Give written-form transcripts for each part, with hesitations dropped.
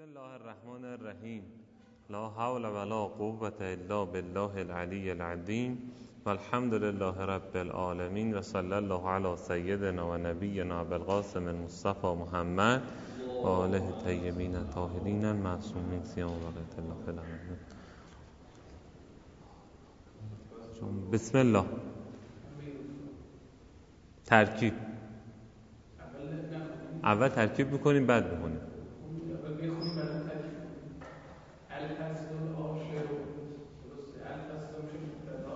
بسم الله الرحمن الرحیم. لا حول ولا قوة الا بالله العلی العظیم والحمد لله رب العالمین و صلی الله علی سیدنا و نبینا ابوالقاسم المصطفى محمد و آله الطیبین الطاهرین المعصومین سیما بقیة الله فی العالمین. بسم الله. ترکیب اول ترکیب میکنیم بعد میکنیم. الفصل العاشر درسته. الفصل میشه مبتدا.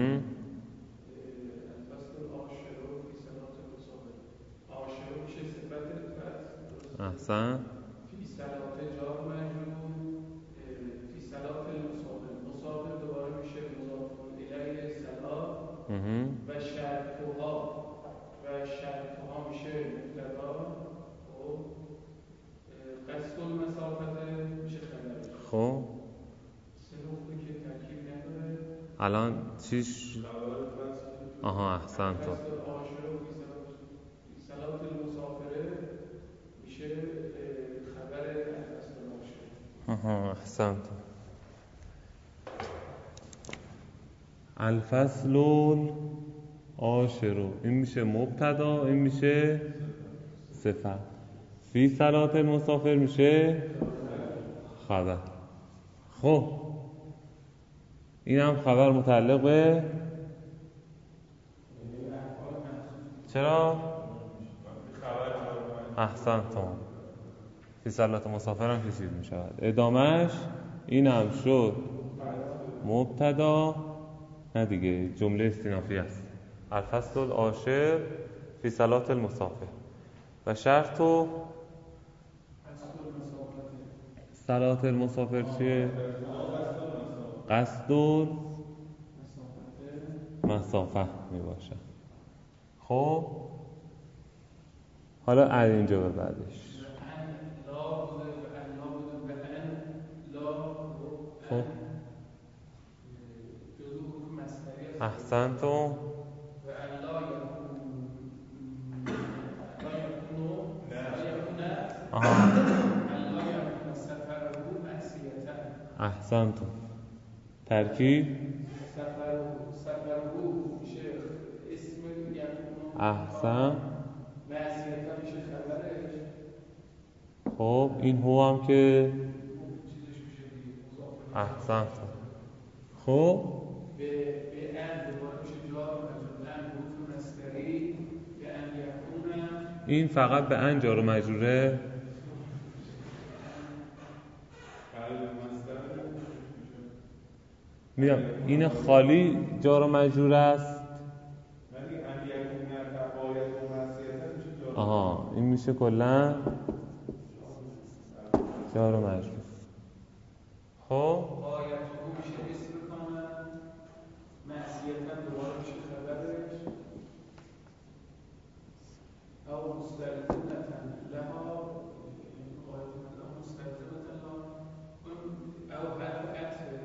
الفصل العاشر فی صلات المصابر. عاشر میشه صفت فصل. احسن. فی صلات جار مجرور. فی صلات المصابر. مصابر دوباره میشه مضاف الیه صلات. و شرطها میشه مبتدا. قصد المسافت میشه خبرش. خب سه نقطه که ترکیب نداره. الان چیش احسن تو قصد العاشر فی صلات المسافره میشه خبر الفصل العاشر. احسن تو. الفصل العاشر این میشه مبتدا، این میشه صفت. فی صلات المسافر میشه خبر. خب این هم خبر متعلق به چرا؟ احسن تو. فی صلات مسافر هم کشید می شود. ادامهش این هم شد مبتدا، نه دیگه جمله استینافی است. الفصل العاشر فی صلات المسافر و شرط و صلات المسافر چیه؟ قصد مسافه می باشد. خب حالا از اینجا به بعدش لا بوده و ان لا بوده و ان لا خب جزو حروف مصدری است. احسن تو. و ان لا یکون سفره معصیتا. احسن تو. ترکیب سفره میشه اسم یکون. احسن. معصیتا میشه خبرش. خب این هو هم که چیزش میشه دیگه مضاف. احسن تو. خب به ان دوباره میشه جار مجرور. ان حروف مصدری به ان یکون. این فقط به ان جار و مجروره. میگم این خالی جار و مجرور است. این میشه کلا جار و مجرور. خب آیته میشه اسم کامل. معصیتا دوباره میشه خبرش. او مستلزمتا لها مستلزمتا لها او حرف عطفه.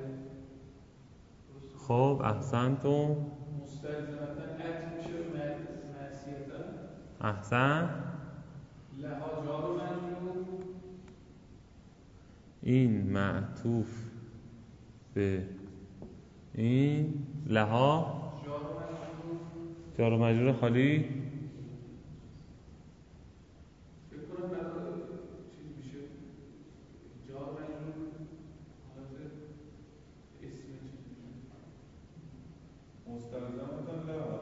خب احسن تو. مستلزمتا عطف میشه معصیتا. احسن. لها جار و مجرور. این معطوف به این لها جار و مجرور خالی. فکر کنم برای چیز میشه جار و مجرور حالت اسم چیز میشه مستلزمتا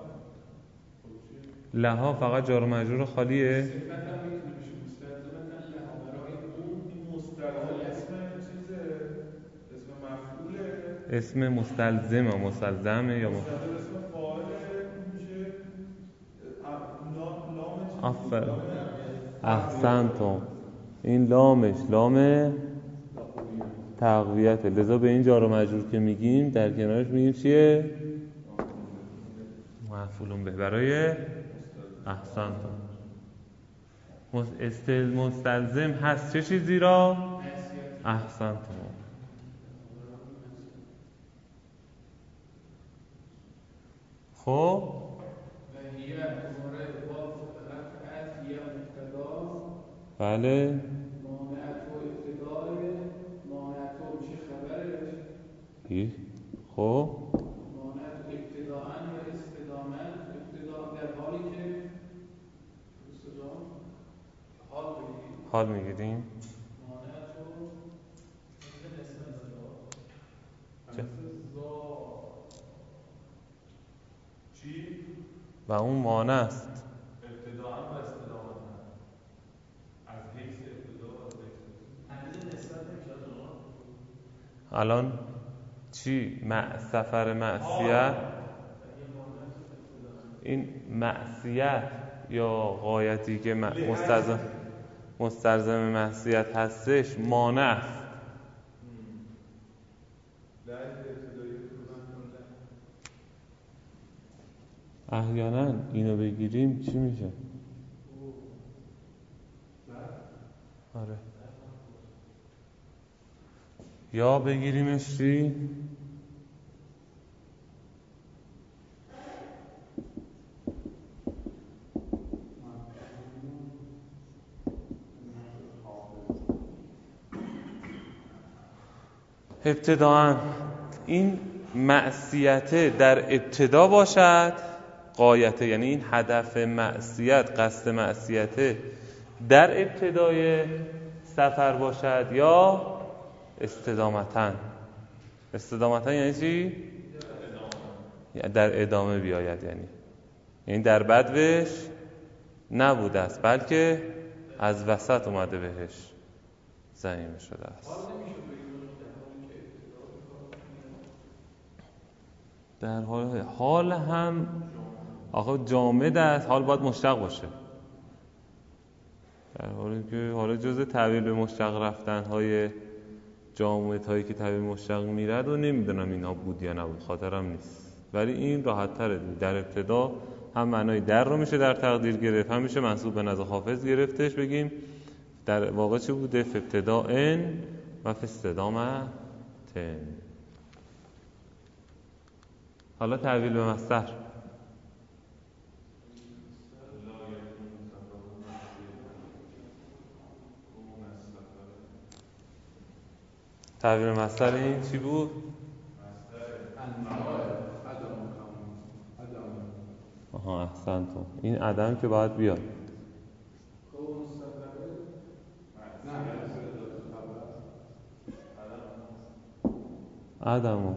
لها فقط جار و مجرور خالیه. صفت هم میتونه بشه مستلزمتا لها برای اون. این مستلزم اسم چیزه، اسم مفعوله. اسم مستلزمه یا اسم فاعله میشه. لام آفر. احسن تو. این لامش لام تقویته، لذا به این جار و مجرور که میگیم در کنارش میگیم چیه؟ مفعول به. برای احسن تو. مستلزم هست چه چیزی را؟ احسن تو. خب و هیه دوباره با حرف عطف یه مبتدا. بله. مانعت و ابتدای بگی. خب مانعت ابتداءً یا استداماً، ابتداء در حالی که استدام حال بگیریم، حال میگیریم. مانعت رو مثل نسبت چه؟ چی؟ و اون مانع است ابتداءً و استداماً از حیث ابتدا و از حیث نسبت نمیشه آقا. الان چی؟ سفر معصیت، این معصیت یا غایتی که مستلزم معصیت هستش مانع است. احیانا اینو بگیریم چی میشه؟ آره. یا بگیریمش چی؟ ابتداءً این معصیت در ابتدا باشد، غایت یعنی این هدف معصیت، قصد معصیت در ابتدای سفر باشد، یا استدامتاً یعنی چی؟ در ادامه بیاید، یعنی در بدوش نبوده است بلکه از وسط اومده بهش زمین شده است. در حال هم آخه جامد است، حال باید مشتق باشه. در حالی که حالا جزء تعبیر به مشتق رفتن های جامد هایی که تعبیر مشتق میرد و نمیدونم اینا بود یا نبود، خاطرم نیست، ولی این راحت تره. در ابتدا هم معنای در رو میشه در تقدیر گرفت، هم میشه منصوب به نظر حافظ گرفتش، بگیم در واقع چه بوده؟ ابتداء و استدامة. حالا تعبیر به مصدر. تعبیر مصدر این چی بود؟ آها احسنتم. این عدم که باید بیاد. عدم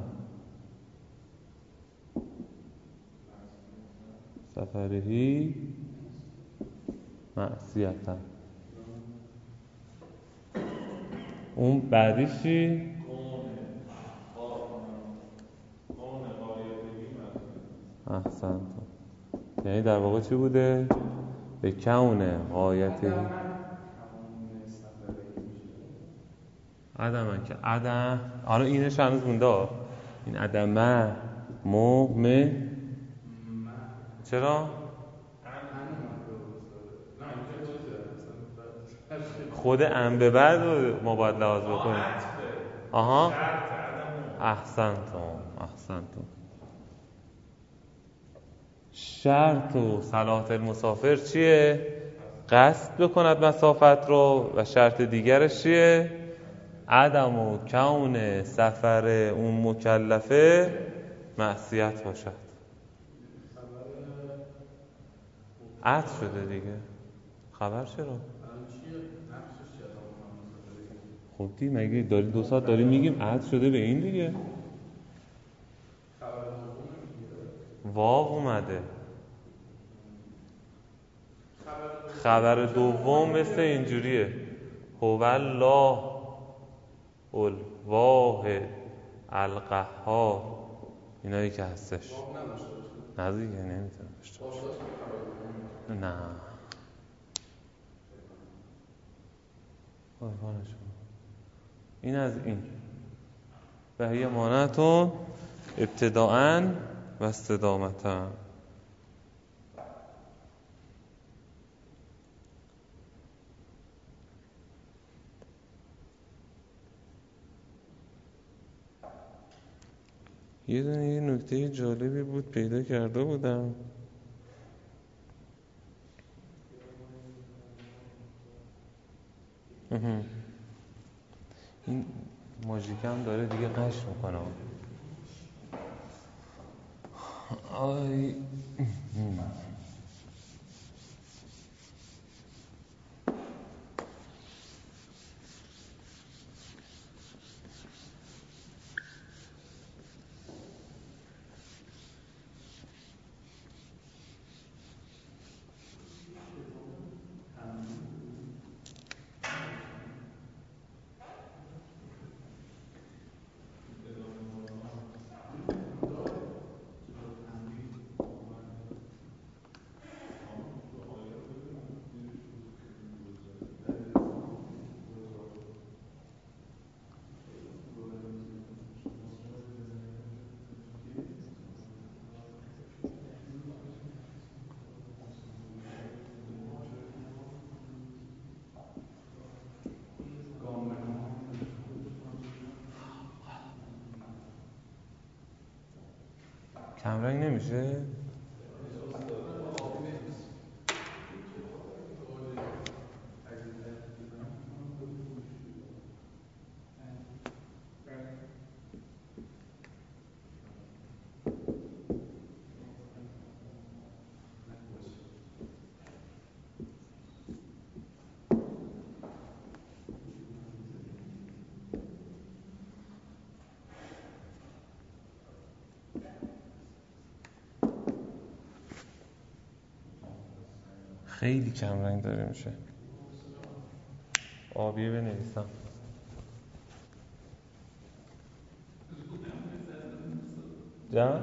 سفرهی معصیتا. اون بعدیش چی؟ احسنتم. یعنی در واقع چی بوده؟ به کونه غایتی عدم که عدم. حالا اینش هنوز مونده، این عدمه چرا؟ خود ام به بعد ما باید لحاظ بکنیم. آها احسنتم. شرط و صلاة المسافر چیه؟ قصد بکند مسافت رو. و شرط دیگرش چیه؟ عدم و کون سفر اون مکلفه معصیت باشد. عطف شده دیگه. خبر چرا؟ خب دی مگه داری 2 ساعت داری میگیم عطف شده به این دیگه. واو اومده. خبر دوم مثل اینجوریه: هو الله الواحد القهار. اینایی که هستش نه دیگه نمیتونه داشته باشه. نه این از این و هی مانعتون ابتداءً و استدامتاً. یه نکته جالبی بود پیدا کرده بودم. این ماژیک هم داره دیگه قش میکنه. آی کمرنگ نمیشه؟ خیلی کمرنگ داره میشه. آبیه بنویسم. جا؟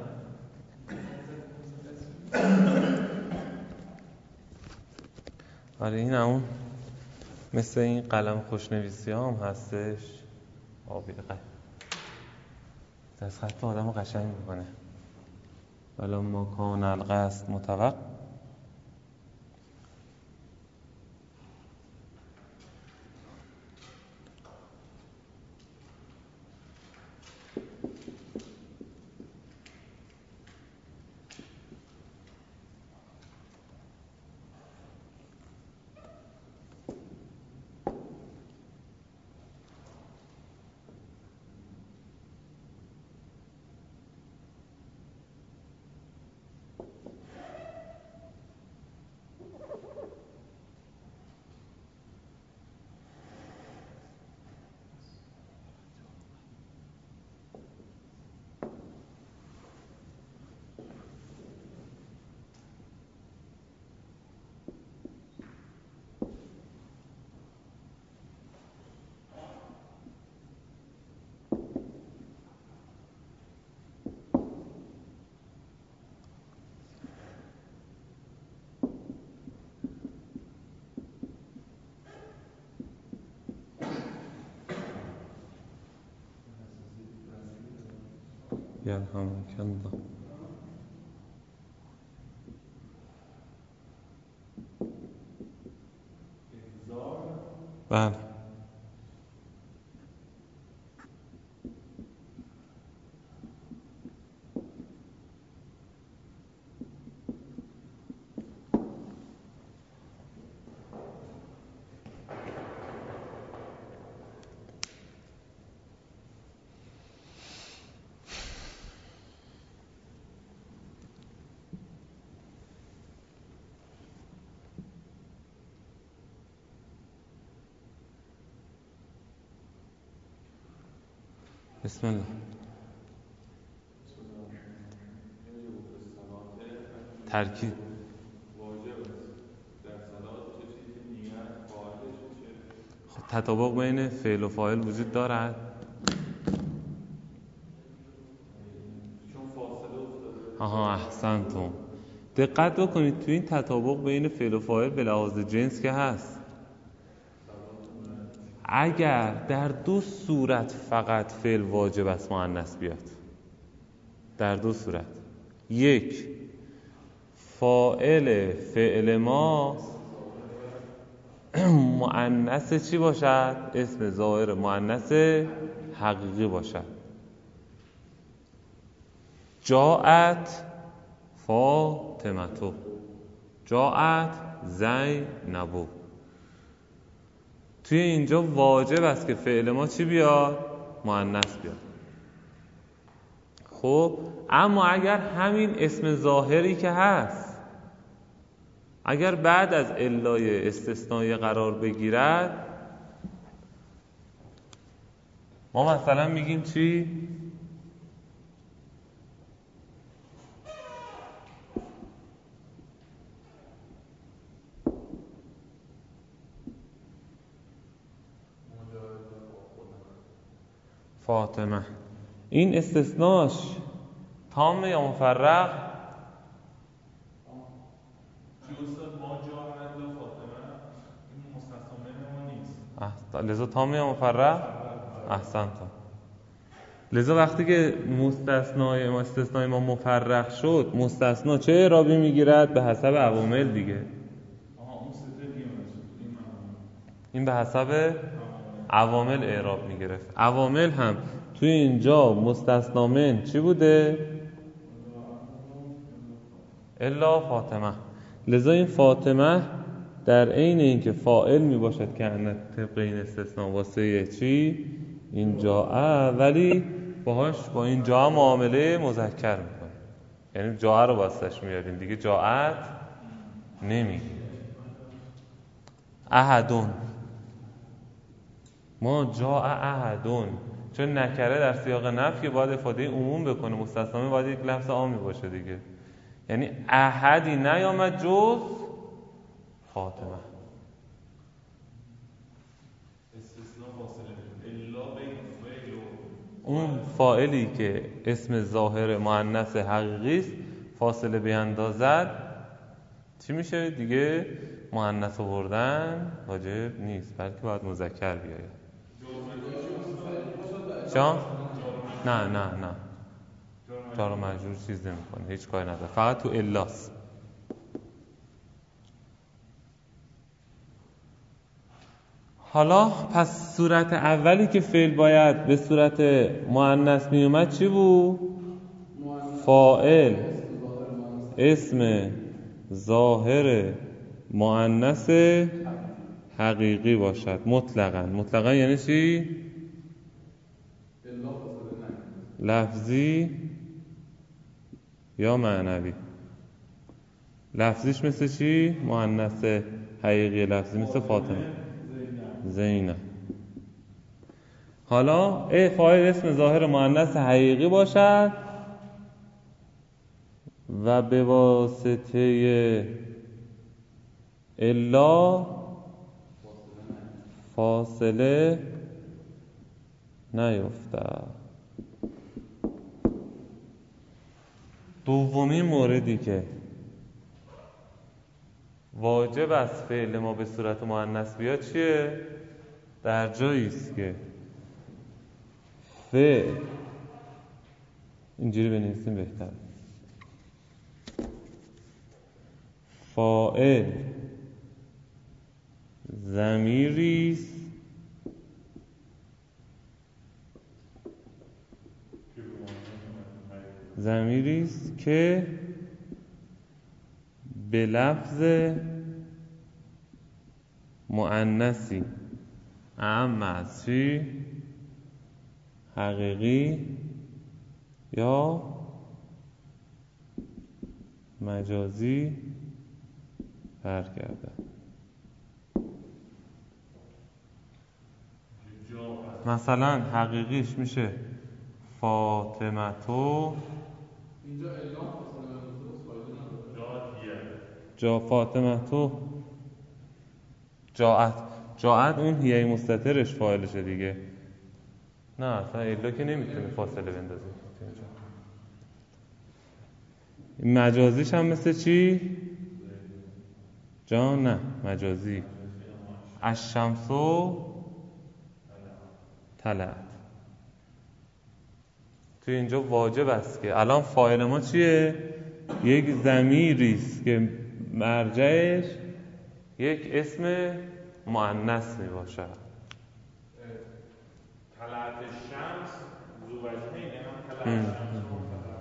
آره این همون مثل این قلم خوشنویسی هم هستش. آبیه دست خط آدم رو قشنگ میکنه. ولی ما کان القصد متوقع یرحمک الله. بله بسم الله. ترکیب واجب است در صلات چه چیزی نیت فاعلش میشه؟ خب تطابق بین فعل و فاعل وجود دارد چون فاصله افتاده. آها احسنتم. دقت بکنید تو این تطابق بین فعل و فاعل به لحاظ جنس که هست. اگر در دو صورت فقط فعل واجب است مؤنث بیاد، در دو صورت، یک فاعل فعل ما مؤنث چی باشد؟ اسم ظاهر مؤنث حقیقی باشد. جاءت فاطمه، جاءت زینب. توی اینجا واجب است که فعل ما چی بیاد؟ مؤنث بیاد. خب اما اگر همین اسم ظاهری که هست اگر بعد از علای استثنایی قرار بگیرد، ما مثلا میگیم چی؟ فاطمه. این استثناش تام یا مفرق؟ ما جاهد و فاطمه این مستثنا ما نیست. لذا تام یا مفرق؟ احسنت. لذا وقتی که استثنای ما مفرق شد، مستثنا چه اعرابی میگیرد؟ به حسب عوامل دیگه. این به حسب عوامل اعراب میگرفت. عوامل هم توی اینجا مستثنا من چی بوده؟ الا فاطمه. لذا این فاطمه در عین اینکه فاعل می باشد که طبق این استثناء واسه چی؟ این جاء، ولی باهاش با این جاء معامله مذکر میکنه، یعنی جاء رو واسش میاریم دیگه، جاءت نمیگیم. احدون، ما جاء احدون، چون نکره در سیاق نفی باید افاده عموم بکنه، مستثنا باید یک لفظ عامی باشه دیگه. یعنی احدی نیامد جز فاطمه. اون فاعلی که اسم ظاهر مؤنث حقیقی است فاصله بیندازد چی میشه دیگه؟ مؤنث آوردن واجب نیست، بلکه باید مذکر بیاید. جان؟ نه جار و مجرور چیز نمیکنه، هیچ کاری نداره، فقط تو الاست. حالا پس صورت اولی که فعل باید به صورت مؤنث می اومد چی بود؟ فاعل اسم ظاهر مؤنث حقیقی باشد مطلقاً یعنی چی؟ لفظی یا معنوی. لفظیش مثل چی؟ مؤنث حقیقی لفظی مثل فاطمه، زینب. حالا فاعل اسم ظاهر مؤنث حقیقی باشد و به واسطه الا فاصله نیفتد. دومین موردی که واجب است فعل ما به صورت مؤنث بیاد چیه؟ در جایی است که فعل اینجوری بنویسیم بهتر، فاعل ضمیری است که به لفظ مؤنثی اعم از چی؟ حقیقی یا مجازی برگرده. مثلا حقیقیش میشه فاطمتو، اینجا اعلام فاصله بندازه فایده نداره. جا فاطمتو جاعت اون هیه مستترش فاعلشه دیگه. نه اصلا الا که نمیتونه فاصله بندازه. مجازیش هم مثل چی؟ جا نه مجازی الشمسو طلعت. تو اینجا واجب است که الان فاعل ما چیه؟ یک ضمیری است که مرجعش یک اسم مؤنث می باشد. طلعت الشمس ذو وجهین، هم طلعت الشمس و طلعت.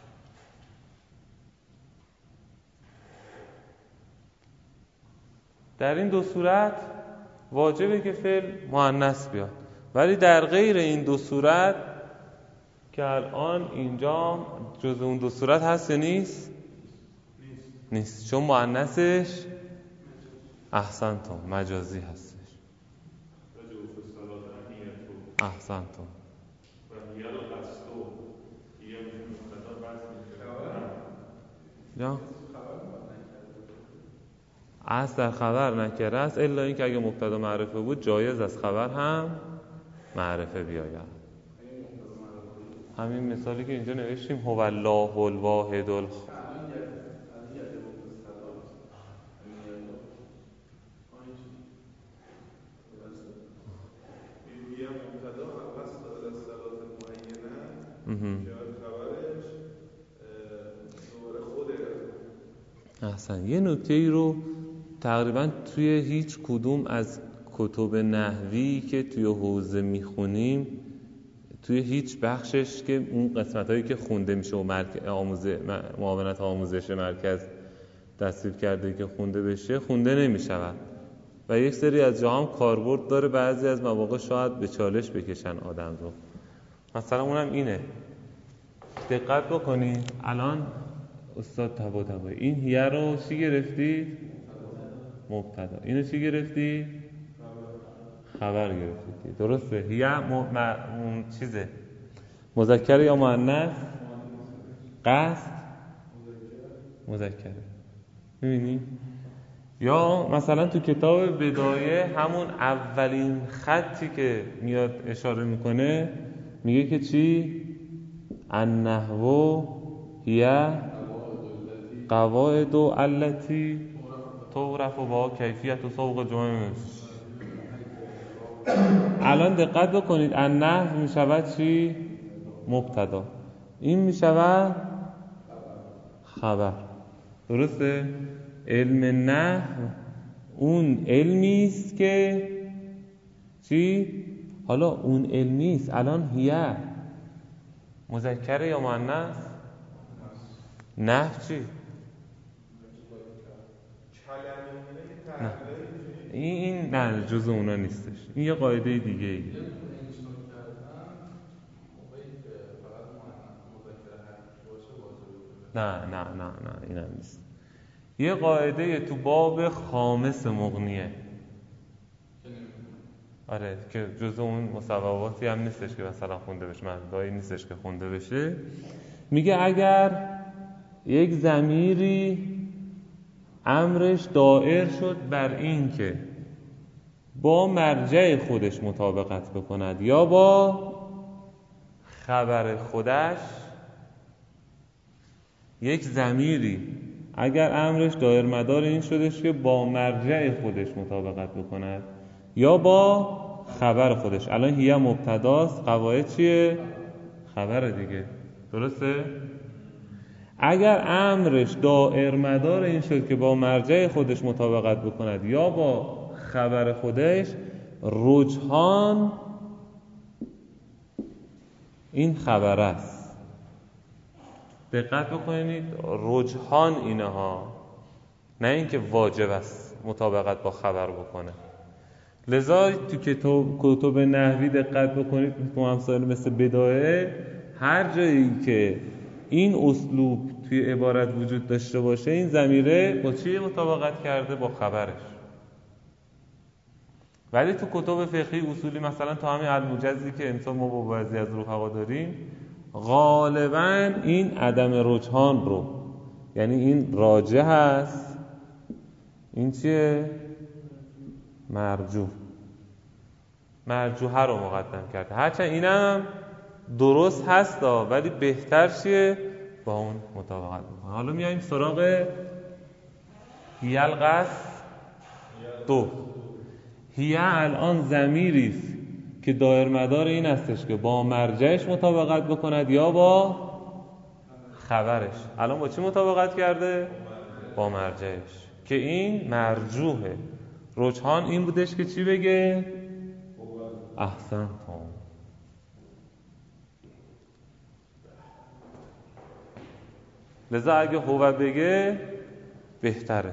در این دو صورت واجبه که فعل مؤنث بیاد، ولی در غیر این دو صورت که الان اینجا جز اون دو صورت هست یا نیست؟ نیست، چون مؤنثش احسنتم مجازی هستش. احسنتم یا اصل در خبر نکره است، الا اینکه اگه مبتدا معرفه بود جایز از خبر هم معرفه بیاید. همین مثالی که اینجا نوشتیم هو الله الواحد احسن. یه نکته ای رو تقریبا توی هیچ کدوم از کتب نحوی که توی حوزه میخونیم، توی هیچ بخشش که اون قسمت هایی که خونده میشه و معاونت آموزش مرکز تصویب کرده که خونده بشه خونده نمیشود و یک سری از جاها هم کاربرد داره، بعضی از مواقع شاید به چالش بکشن آدم رو. مثلا اونم اینه، دقت بکنید الان استاد طباطبایی این هیه رو چی گرفتید؟ مبتدا. اینو چی گرفتید؟ خبر گرفتید. درسته؟ هیه چیزه مذکر یا مؤنث؟ قصد مذکره. می‌بینی؟ یا مثلا تو کتاب بدایه همون اولین خطی که میاد اشاره میکنه میگه که چی؟ النحو هیه قواعد التی تعرف با کیفیت و سوق جمع. الان دقت بکنید النحو میشود چی؟ مبتدا. این میشود خبر. درسته؟ علم نحو اون علمی است که چی؟ حالا اون علمی است. الان هیه مذکره یا مؤنث؟ نحو چی؟ نه این نه جز اونا نیستش، این یه قاعده دیگه ای. نه اینم نیست. یه قاعده تو باب خامس مغنیه، آره، که جز اون مصوباتی هم نیستش که مثلا خونده بشه، معنایی نیستش که خونده بشه. میگه اگر یک ضمیری امرش دائر شد بر این که با مرجع خودش مطابقت بکند یا با خبر خودش، یک ضمیری اگر امرش دائر مدار این شدش که با مرجع خودش مطابقت بکند یا با خبر خودش. الان هیه مبتداست، قواعد چیه؟ خبر دیگه. درسته؟ اگر امرش دائر مدار این شد که با مرجع خودش مطابقت بکند یا با خبر خودش، رجحان این خبر است. دقت بکنید، رجحان اینها، نه اینکه واجب است مطابقت با خبر بکنه. لذا تو کتب نحوی دقت بکنید تو امثال مثل بدایه، هر جایی که این اسلوب توی عبارت وجود داشته باشه این ضمیره با چی مطابقت کرده؟ با خبرش. ولی تو کتب فقهی اصولی مثلا تا همین الموجزی که امسال ما با بعضی از رفقا داریم، غالبا این عدم رجحان رو، یعنی این راجح هست، این چیه؟ مرجوحه رو مقدم کرده. هرچند اینم درست هست ولی بهتر چیه؟ با اون مطابقت بکنه. حالا میایم سراغ هیه القصد دو. هیه الان ضمیری است که دائر مدار این هستش که با مرجعش مطابقت بکند یا با خبرش. الان با چی مطابقت کرده؟ با مرجعش، که این مرجوحه. رجحان این بودش که چی بگه؟ احسنتم. لذا اگه هو بگه بهتره.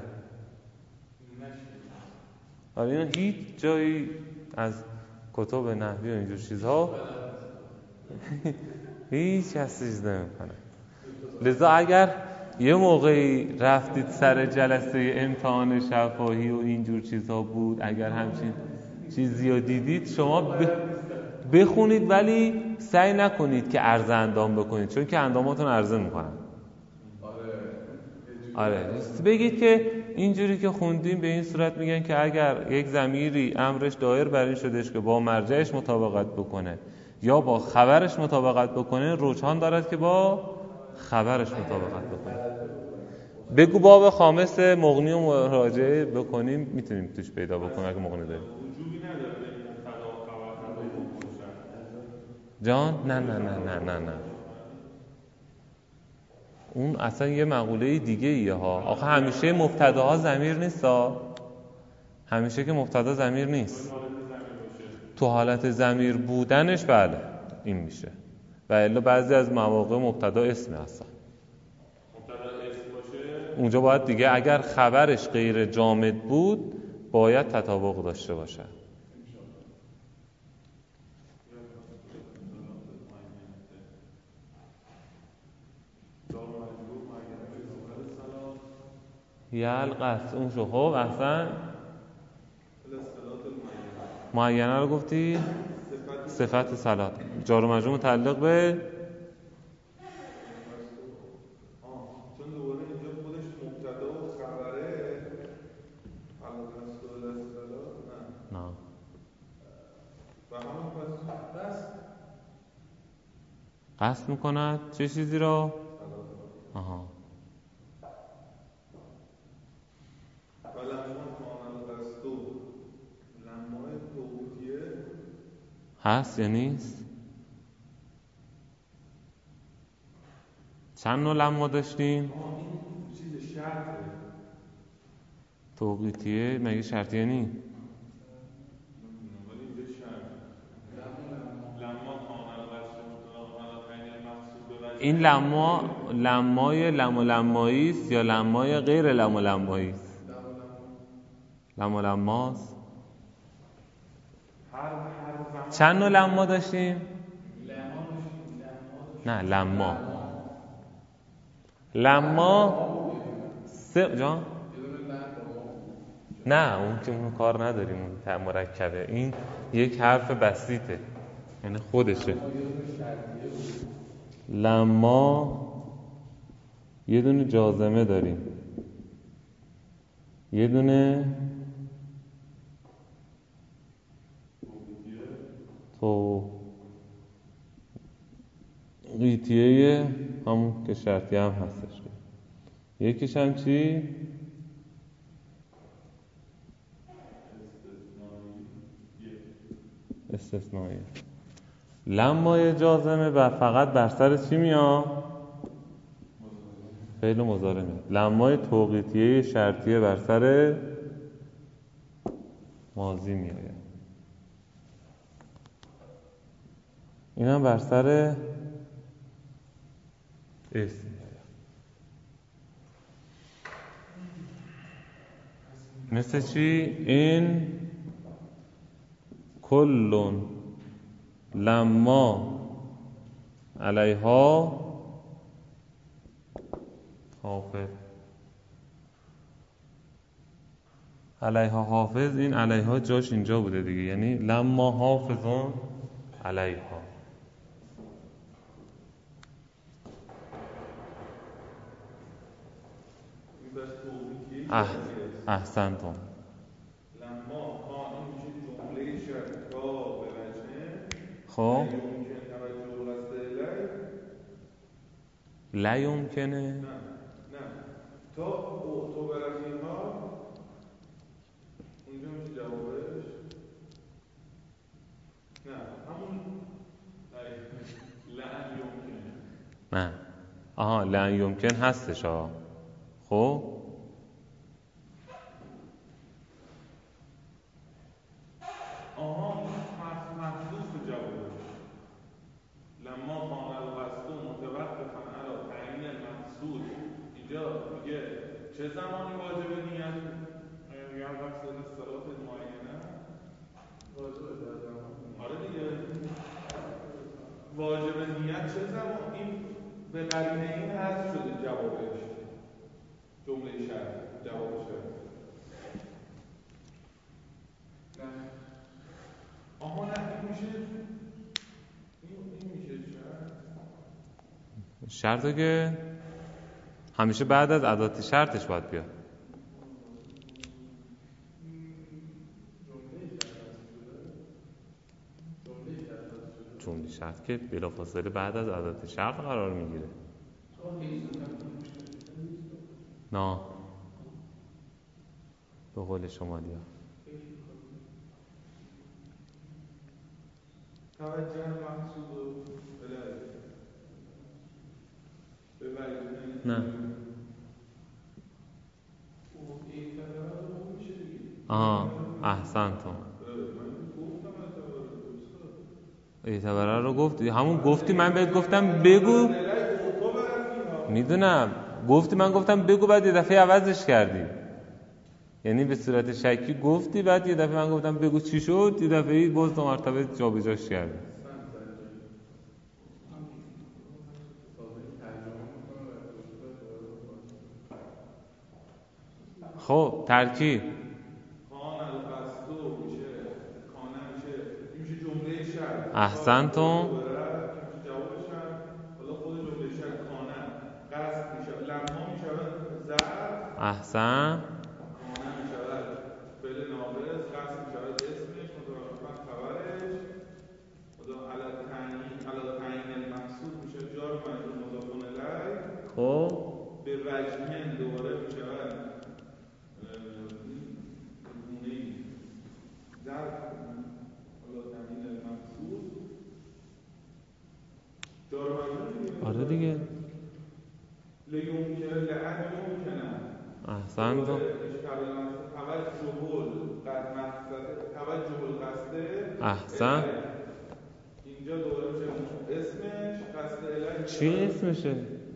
آره، این هیچ جایی از کتب نحوی و اینجور چیزها هیچ کس چیز نمیکنه. لذا اگر یه موقعی رفتید سر جلسه امتحان شفاهی و اینجور چیزها بود، اگر همچین چیزی رو دیدید شما بخونید، ولی سعی نکنید که عرض اندام بکنید، چون که انداماتون عرضه میکنن. آره بگید که اینجوری که خوندیم به این صورت میگن که اگر یک ضمیری امرش دایر بر این شدهش که با مرجعش مطابقت بکنه یا با خبرش مطابقت بکنه، رجحان دارد که با خبرش مطابقت بکنه. بگو باب خامس مغنی و مراجعه بکنیم، میتونیم توش پیدا بکنیم اگه مغنی داریم. وجوبی نداره بین مبتدا و خبر تطابق باشن. جان نه اون اصلا یه مقوله دیگه ایه ها. آخه همیشه مبتداها ضمیر نیست ها. همیشه که مبتدا ضمیر نیست. تو حالت ضمیر بودنش بله این میشه، و الا بعضی از مواقع مبتدا اسم هستن. مبتدا اسم باشه اونجا باید دیگه اگر خبرش غیر جامد بود باید تطابق داشته باشه. یلقص اون شو. خب احسن. معینه رو گفتی؟ صفت صلات. جار و مجرور متعلق به چون دوباره اینجا خودش مبتدا و خبره. القصد نه و همون پس قصد میکند چه چیزی رو؟ آها. و لما کامل قصدو لمای توقیتیه هست یا نیست؟ چند نوع لما داشتیم؟ این چیز شرطه. توقیتیه مگه شرطیه نی؟ ولی اینجا شرطه. لما کامل قصدو این لمای لمایی است یا لمای غیر لمایی است؟ لماست. چند نوع لما داشتیم؟ نه لما جان؟ نه اون که اون کار نداریم، اون مرکبه. این یک حرف بسیطه، یعنی خودشه. لما یه دونه جازمه داریم، یه دونه توقیتیه همون که شرطی هم هستش. یکیش هم چی؟ استثنایی. لمای جازمه و فقط بر سر چی میاد؟ فعل مضارع میاد. لمای توقیتیه شرطیه بر سر ماضی میاد. این هم بر سر اسم میاد. مثل چی؟ این کلون لما علیها حافظ. علیها حافظ، این علیها جاش اینجا بوده دیگه، یعنی لما حافظون علیها. احسنتم. لما این میشه جمله شرط تا به وجهه. خب یمکن توجه قصد لا یمکنه. نه تا تو برخیها اونجا میشه جوابش. نه همون لعن یمکنه. نه آها لعن یمکن هستش ها. خب این حرف محذوف جوابش. لما کامل قصد متوقفا علی تعیین المقصود. اینجا میگه چه زمانی واجب نیت یا وقت صلات معینه؟ آره دیگه واجب نیت چه زمان این به قرینه این حذف شده جوابش جمله شرط جواب شرط آها نه این میشه این میشه شرطه که همیشه بعد از ادات شرطش باید بیاد. جمله شرط که بلافاصله بعد از ادات شرط قرار میگیره. نه به قول شمالی ها توجه محسوب و نه آها احسنتم اعتباره رو گفتی همون گفتی من بهت گفتم بگو میدونم گفتی من گفتم بگو بعد یه دفعه عوضش کردی یعنی به صورت شکی گفتی بعد یه دفعه من گفتم بگو چی شد یه دفعه باز دو مرتبه جابجاش کردی. خب ترکیب کان القصد میشه کانه میشه جمله شرط احسنتم جوابش هم حالا خود جمله شرط کانه قصد میشه لما میشه ظرف احسن کانه میشه فعل ناقص قصد میشه اسمش متوقف خبرش خدا علی تعیین المقصود میشه جار مجرور مضاف الیه خب به وجهن دوباره میشه ظرف حالا تعیین المقصود جار مجرور آره دیگه لیمکنه لعن یمکنه احسنتم توجه القصد احسن اینجا دوباره میشه اسمش قصد الیه چی اسمشه؟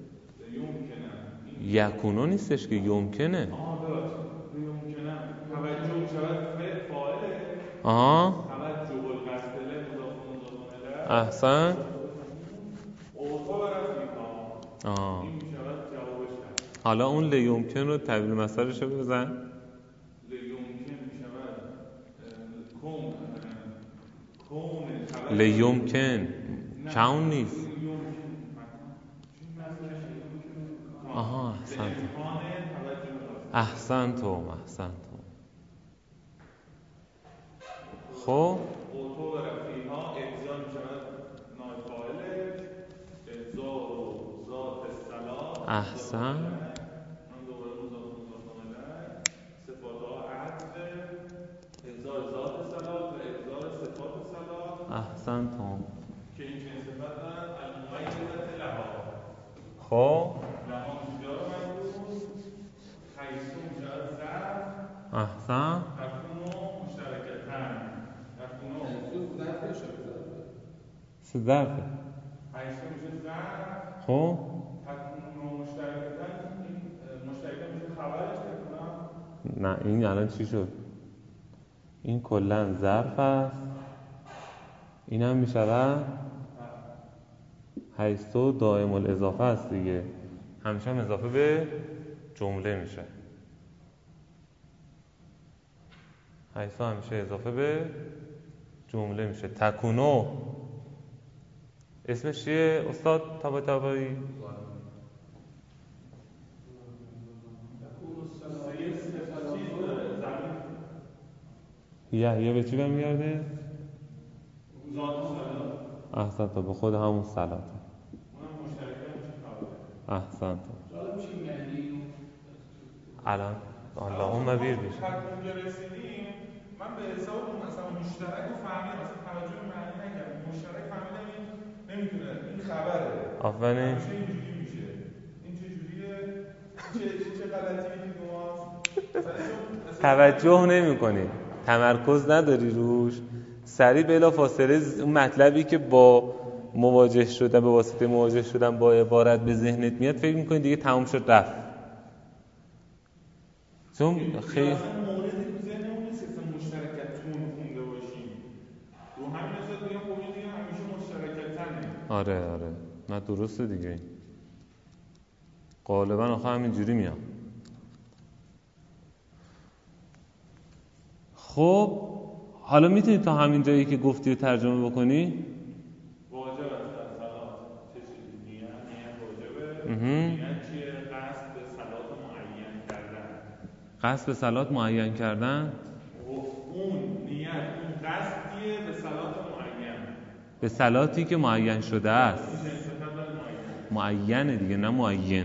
یمکنه یکونو نیستش که یمکنه یمکنه توجه میشه فاعله آها توجه القصد الیه مضاف الیه احسن اوصا برفیقا آها این میشه جوابش حالا اون لیمکن رو تبدیل مثالش رو بزن لیمکن میشه لیمکن کون نیست آها احسنتم خب اوتو رفیها اجزا میشود نایفایلش اجزا و ذات الصلاح احسن من دوباره مضاف الیه صفات ها عطف اجزا ذات الصلاح و اجزا صفات الصلاح احسنتم که این چنین صفت دارن الممیزة لها خب لها اینجا رو مجبور حیثو میشود ظرف احسن تکونو مشترکتن سه ظرفه حیثو میشه ظرف خب تکونو مشترکتن مشترکتن میشه خبرش تکونم نه این الان چی شد این کلن ظرف است این هم میشود حیثو دائم الاضافه است دیگه همیشه هم اضافه به جمله میشه حیثو همیشه اضافه به جمله میشه تکونو اسمش چیه استاد طباطبایی یحیی به چی برمیگرده؟ ذات صلاح احسنت به خود همون صلاته اونم مشترکتن میشه خبرش احسنت حالا میشه معنی الان اللهم بیر بشه اونجا رسیدیم من به حساب اون مثلا مشترک رو فهمیدم مثلا توجه به معنی نکردم مشترک فهمیدم این نمیتونه این خبره آفرین همیشه اینجوری میشه این چجوریه چه غلطی تو ماست توجه نمی کنی تمرکز نداری روش سریع بلا فاصله اون مطلبی که با مواجه شدن به واسطه مواجه شدن با عبارت به ذهنت میاد فکر میکنی دیگه تموم شد رفت چون خیلی موردی تو ذهنمون نیست که مشترکتون خونده باشیم رو همین اساس بگم خب دیگه همیشه مشترکتنه آره نه درسته دیگه، غالبا آخه همینجوری میاد. خب حالا میتونی تا همین جایی که گفتی رو ترجمه بکنی؟ واجب است در صلات چه چیزی؟ نیت واجبه. نیت چیه؟ قصد به صلات معین کردن. قصد به صلات معین کردن؟ اون نیت اون قصدیه به صلات معین، به صلاتی که معین شده است. معینه دیگه، نه معین.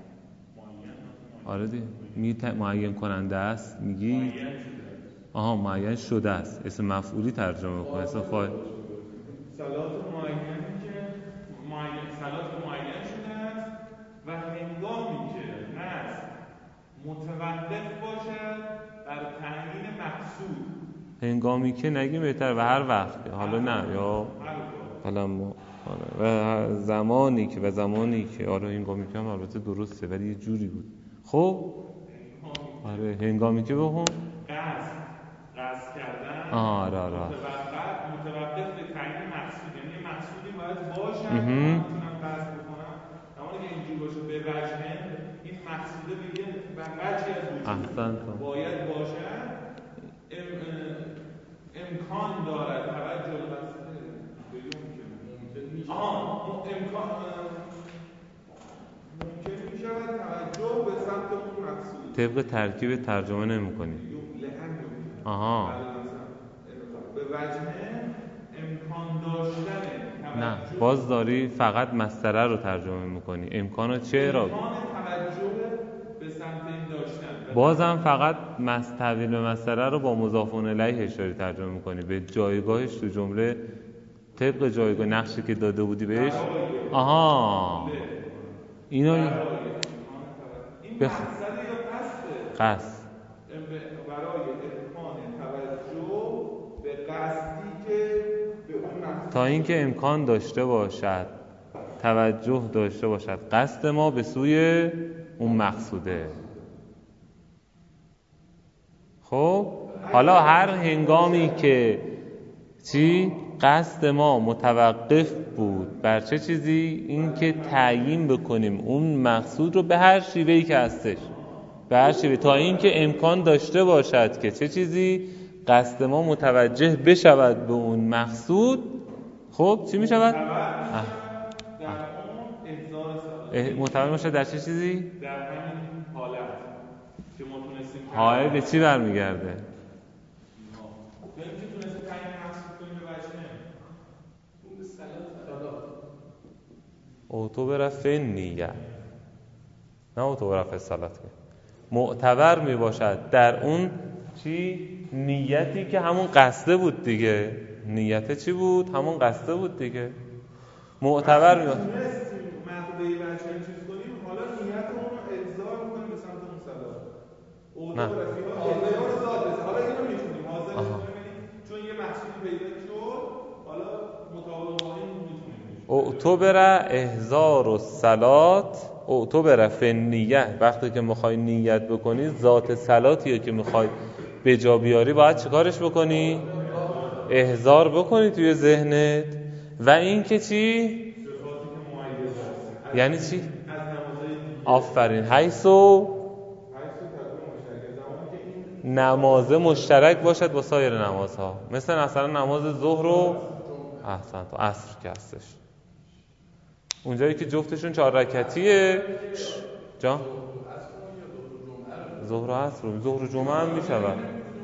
آره دیگه معین کننده است میگی. آها معین شده است، اسم مفعولی ترجمه کنه، اسم فاعل. صلات معینی که صلات معین شده است و هنگامی که قصد متوقف باشد بر تعیین مقصود. هنگامی که نگیم بهتر، و هر وقت، حالا نه یا حالا و زمانی که آره هنگامی که هم البته درسته ولی یه جوری بود. خب آره هنگامی که بخون قصد کردن. آره متوقف به تعیین مقصود، یعنی مقصودی باید باشه میتونم قصد بکنم، اما اگه اینجوری باشه به وجه این مقصوده بگه به وجهی از وجود باید باشد، امکان دارد توجه ممکن می شود توجه به سمت اون مقصود. طبق ترکیب ترجمه نمی کنی. آها به وجه امکان داشتن. نه باز داری فقط مصدره رو ترجمه میکنی. امکان چه را؟ امکان توجه به سمت این داشتن. بازم فقط تبدیل به مصدره رو با مضاف الیهش داری ترجمه میکنی به جایگاهش تو جمله، طبق جایگاه نقشی که داده بودی بهش. آها اینو این مقصد یا قصد برای امکان توجه به قصدی که به اون مقصد، تا اینکه امکان داشته باشد توجه داشته باشد قصد ما به سوی اون مقصوده. خب حالا هر هنگامی که قصد ما متوقف بود بر چه چیزی؟ این که تعیین بکنیم اون مقصود رو به هر شیوهی که هستش، به هر شیوه، تا این که امکان داشته باشد که چه چیزی؟ قصد ما متوجه بشود به اون مقصود. خب چی می شود؟ متوجه باشد در چه چیزی؟ در همین حالت که ما تونستیم حالت به چی برمیگرده؟ اعتبر فی نیت، نه اعتبر فی صلات، معتبر می باشد در اون نیتی که همون قصده بود دیگه. نیت چی بود؟ همون قصده بود دیگه. معتبر می باشد. مقدهی بچه چیز کنیم، حالا نیتمون رو اجزا میکنیم به سمت اون صلات. نه حالا اینو میتونیم حاضر کنیم چون یه مقصودی پیدا شد، حالا مطابق با این میتونیم. اعتبر احضار الصلات، اعتبر فی نیت، وقتی که میخوای نیت بکنی ذات صلاتیه که میخوای به جا بیاری باید چیکارش بکنی؟ احضار بکنی توی ذهنت. و این که چی؟ یعنی چی؟ آفرین. حیثو نماز مشترک باشد با سایر نمازها، مثلا نماز ظهر و احسنت و عصر که هستش، اونجایی که جفتشون 4 رکعتیه. جا ظهر و عصر، ظهر و جمعه هم میشود.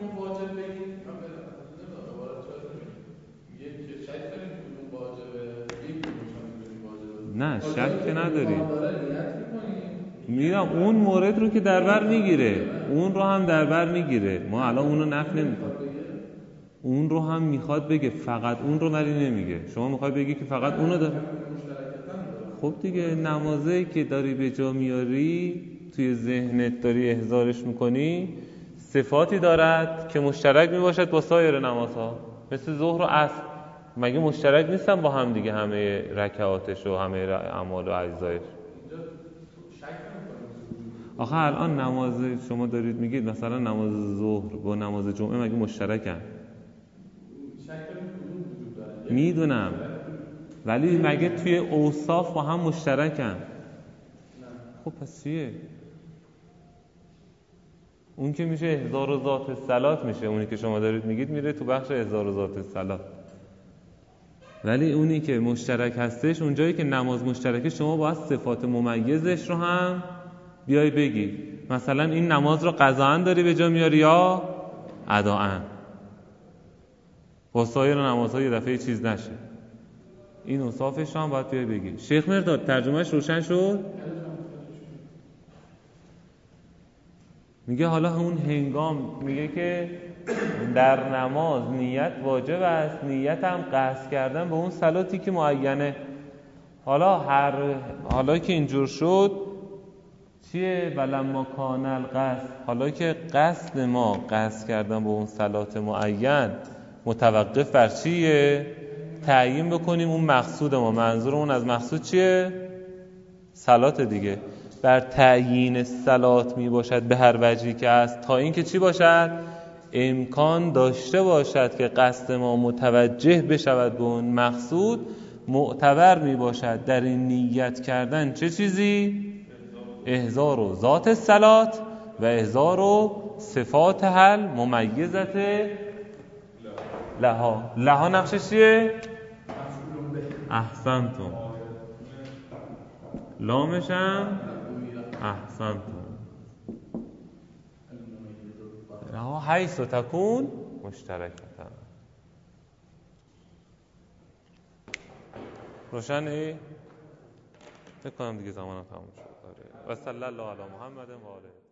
نه شک نداریم، میگم اون مورد رو که در بر میگیره، اون رو هم در بر میگیره. ما الان اون رو نفی نمی‌کنیم، اون رو هم میخواد بگه، فقط اون رو ولی نمیگه. شما میخوای بگی که فقط اون رو داره. خب دیگه نمازی که داری به جا میاری توی ذهنت داری احضارش میکنی، صفاتی دارد که مشترک میباشد با سایر نمازها، مثل ظهر و عصر. مگه مشترک نیستن با هم دیگه همه رکعاتش و همه اعمال و اجزایش؟ آخه الان نماز شما دارید میگید مثلا نماز ظهر با نماز جمعه مگه مشترکن؟ میدونم ولی مگه توی اوصاف با هم مشترکن؟ خب پس چیه؟ اون که میشه احضار و ذات الصلات میشه، اونی که شما دارید میگید میره تو بخش احضار و ذات الصلات. ولی اونی که مشترک هستش، اونجایی که نماز مشترکه، شما باید صفات ممیزش رو هم بیای بگی. مثلا این نماز رو قضاً داری به جا میاری یا اداءً. با سایر نمازها یه دفعه چیز نشه. این اوصافش رو هم باید بیای بگی. شیخ مرداد ترجمهش روشن شد؟ میگه حالا اون هنگام، میگه که در نماز نیت واجب است، نیت هم قصد کردن به اون صلاتی که معینه. حالا که اینجور شد چیه؟ ولما کان القصد، حالا که قصد ما قصد کردن به اون صلات معین متوقف بر چیه؟ تعیین بکنیم اون مقصود ما. منظورمون از مقصود چیه؟ صلات دیگه. بر تعیین صلات می باشد به هر وجهی که است، تا اینکه چی باشد؟ امکان داشته باشد که قصد ما متوجه بشود به اون مقصود. معتبر می باشد در این نیت کردن چه چیزی؟ احضار و ذات الصلات و احضار و صفات حل ممیزت لها نقشش چیه؟ احسنتم. لامشم احسنتم. لها حیث تکون مشترکتا. روشنی؟ فکر کنم دیگه زمانم تموم شد. و صلی الله علی محمد و آله.